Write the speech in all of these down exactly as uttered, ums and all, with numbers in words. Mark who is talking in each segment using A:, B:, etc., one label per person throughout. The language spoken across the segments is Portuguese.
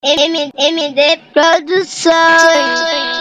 A: M D Produções.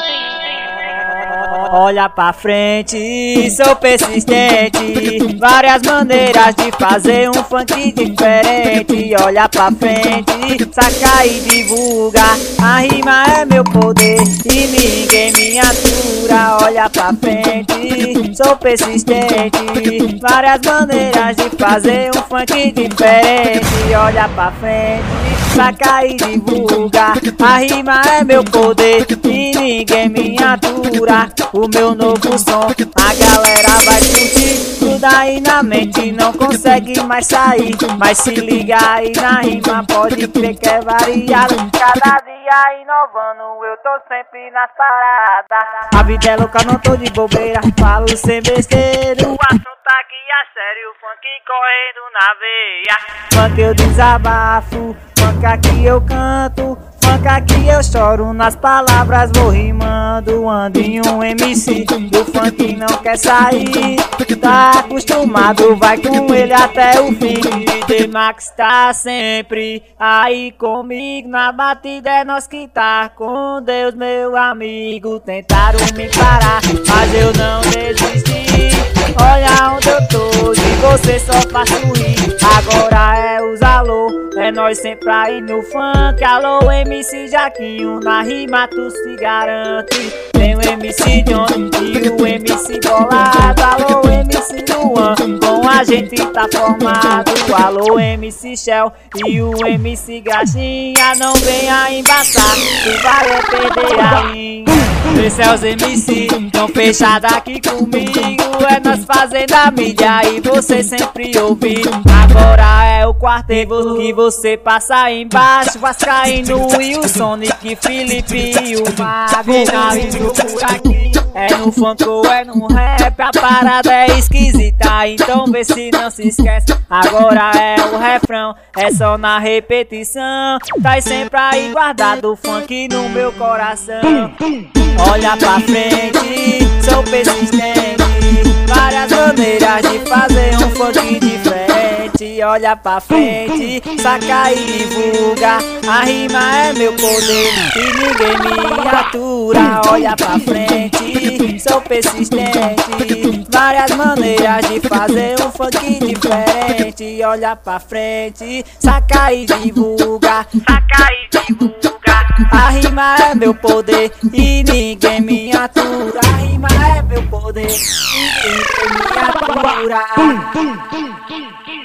B: Olha pra frente, sou persistente. Várias maneiras de fazer um funk diferente. Olha pra frente, saca e divulga. A rima é meu poder e ninguém me atura. Olha pra frente, sou persistente. Várias maneiras de fazer um funk diferente. Olha pra frente, saca e divulga. A rima é meu poder e ninguém me atura. O meu novo som, a galera vai curtir. Tudo aí na mente, não consegue mais sair. Mas se liga aí na rima, pode crer que é variado. Cada dia inovando, eu tô sempre nas paradas. A vida é louca, não tô de bobeira, falo sem besteira. O assunto aqui é sério, funk correndo na veia. Funk eu desabafo, funk aqui eu canto. Funk aqui eu choro, nas palavras vou rimando. Ando em um M C, o funk não quer sair. Tá acostumado, vai com ele até o fim. D Max tá sempre aí comigo. Na batida é nós que tá com Deus, meu amigo. Tentaram me parar, mas eu não desisti. Olha onde eu tô, de você só faço rir. Agora é os alô, é nós sempre aí no funk. Alô M C Jaquinho, na rima tu se garante. Tem o M C Johnny e o M C Bolado. Alô M C Luan, com a gente tá formado. Alô M C Shell e o M C Graxinha. Não venha embaçar, tu vai é perder a linha. Esse é os M C, tão fechado aqui comigo. É nós fazendo a mídia e você sempre ouvindo. Agora é o quarteto que você passa embaixo. Vascaíno e o Sonic, Felipe e o Mago vindo por aqui. É no funk ou é no rap, a parada é esquisita, então vê se não se esquece. Agora é o refrão, é só na repetição. Tá sempre aí guardado o funk no meu coração. Olha pra frente, sou persistente. Várias maneiras de fazer um funk diferente. Olha pra frente, saca e divulga. A rima é meu poder e ninguém me atura. Olha pra frente, sou persistente. Várias maneiras de fazer um funk diferente. Olha pra frente, saca e divulga. Saca e divulga. A rima é meu poder e ninguém me atura. A rima é meu poder e ninguém me atura.